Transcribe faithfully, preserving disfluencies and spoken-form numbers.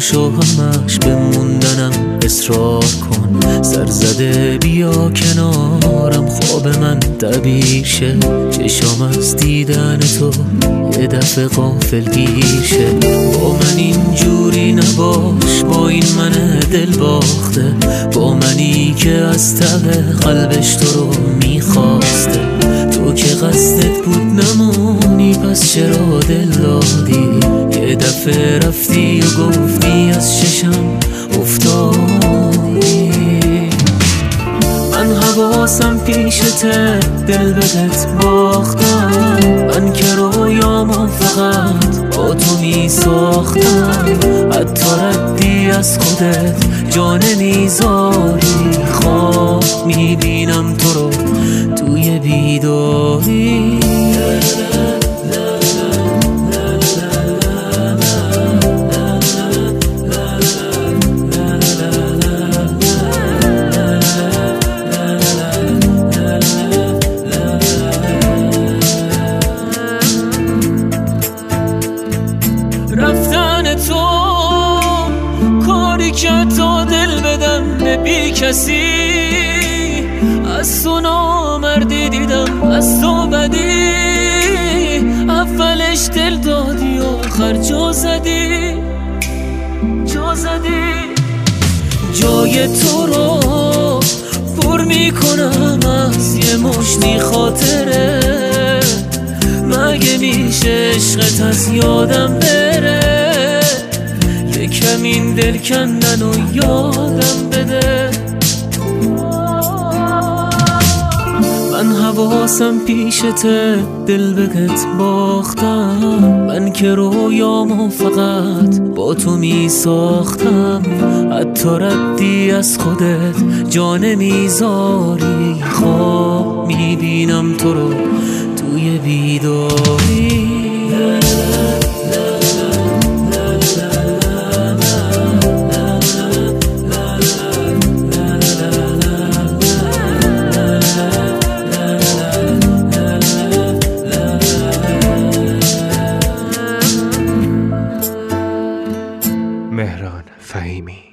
و همش بموندنم اصرار کن. سرزده بیا کنارم، خواب من تعبیر شه. چشام از دیدن تو یه دفعه غافلگیر شه. با من اینجوری نباش، با این من دل باخته، با منی که از ته قلبش تو رو میخواسته. تو که قصدت بود نمونی، پس چرا دل دادی؟ یه دفعه رفتی و گفتی از چشم افتادی. من حواسم پیشته، دل بهت باختم. من که رویامو فقط با تو می ساختم. حتی ردی از خودت جا نمیذاری. خواب میبینم تو رو توی بیداری. رفتن تو کاری که تو دل بدم به بی کسی. از تو نامردی دیدم، از تو بدی. اولش دل دادی و آخر جا زدی، جا زدی. جای تو رو پر میکنم از یه مشتی خاطره. مگه میشه عشقت از یادم بره؟ یکم این دل کندن و یادم بده. من حواسم پیشته، دل بهت باختم. من که رویامو فقط با تو می ساختم. حتی ردی از خودت جا نمیذاری. خواب میبینم تو رو توی بیداری. مهران فهیمی.